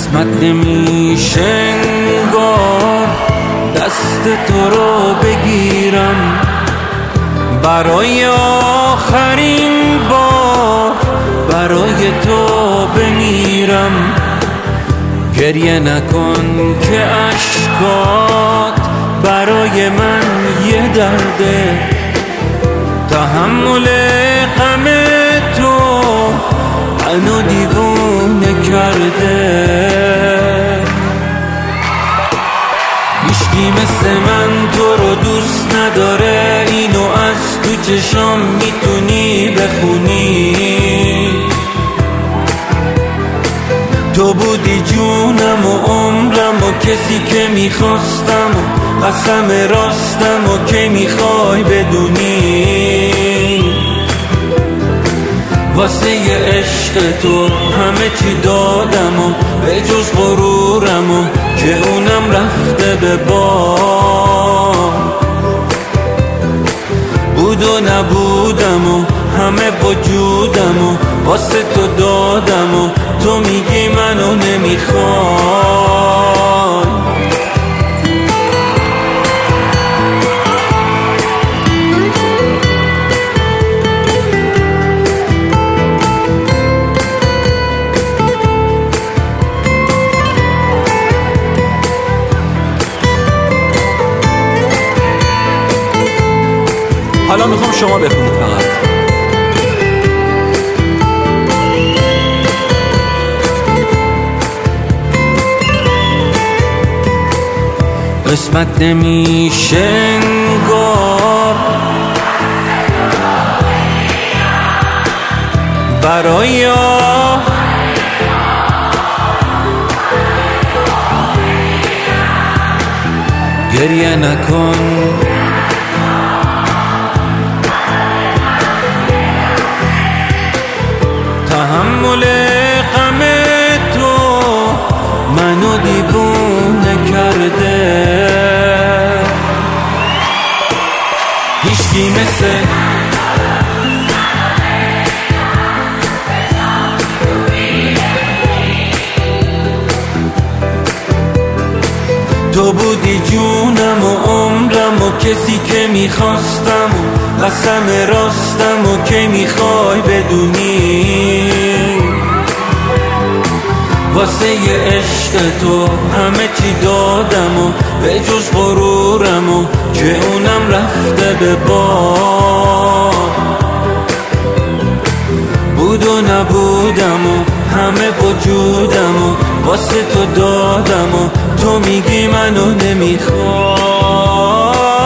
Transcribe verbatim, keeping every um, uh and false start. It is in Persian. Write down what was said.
قسمت نمیشه انگار دست تو رو بگیرم، برای آخرین بار برای تو بمیرم. گریه نکن که اشکات برای من یه درده، تحمل غم تو منو دیوونه کرده. هیچکی مثل من تو رو دوست نداره، اینو از تو چشام میتونی بخونی. تو بودی جونم و عمرم و کسی که میخواستم و قسم راستم و که میخوای بدونی. واسه یه عشق تو همه چی دادم و به جز غرورم و که اونم رفته به بام. بود و نبودم و همه وجودم و واسه تو دادم و تو میگی منو نمیخوای. حالا میخوام شما بخونید فقط. قسمت نمیشه انگار برای گریه نکن تحمل غم تو منو دیوونه کرده. هیچکی مثل تو بودی جونم و عمرم و کسی که میخواستم و قسم راستم و که میخوای بدونی. واسه یه عشق تو همه چی دادم و به جز غرورم و که اونم رفته به باد. بود و نبودم و همه وجودم و واسه تو دادم و تو میگی منو نمیخوای.